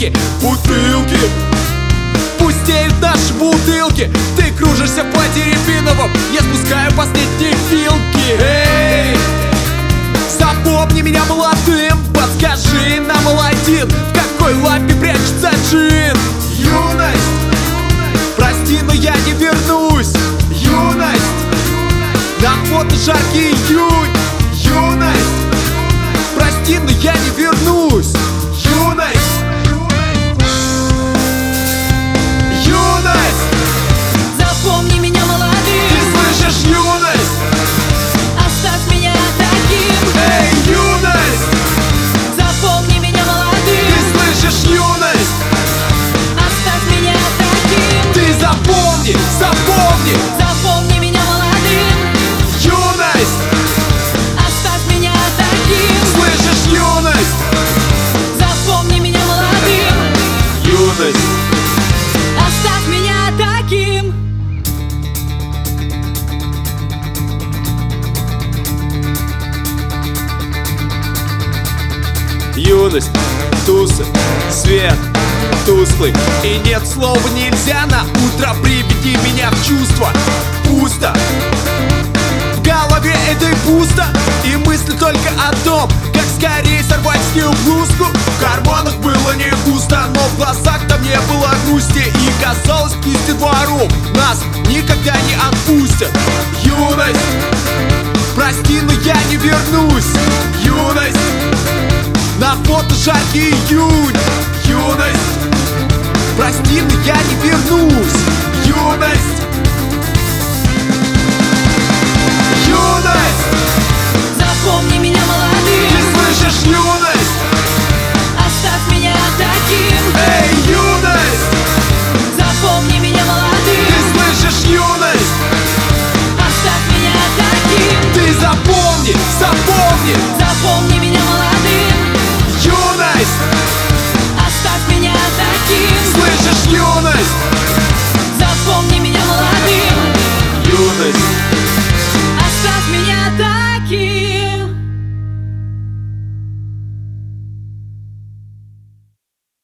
бутылки, бутылки. Пустеют наши бутылки. Ты кружишься по Теребиновым, я спускаю последние вилки. Эй, запомни меня молодым, подскажи нам, Аладдин, в какой лампе прячется джин? Юность, прости, но я не вернусь. Юность, на фото жаркий июнь. Юность, прости, но я не вернусь. Юность, юность, Запомни меня молодым, ты слышишь, юность? оставь меня таким. Эй, юность, Запомни меня молодым, ты слышишь, юность? оставь меня таким. Ты запомни, запомни, Запомни меня молодым, юность, оставь меня таким. слышишь, юность? Запомни меня молодым, Юность. оставь меня таким. Юность, тусы, свет, тусклый. И нет слова нельзя на утро, приведи меня в чувство. Пусто, в голове этой пусто, и мысли только о том, как скорее сорвать с нее блузку. В карманах было не густо, но в глазах там не было грусти. И казалось, пусть и двору нас никогда не отпустят. Юность, прости, но я не вернусь. Юность, на фото жаркий июнь. Юность, прости, но я не вернусь.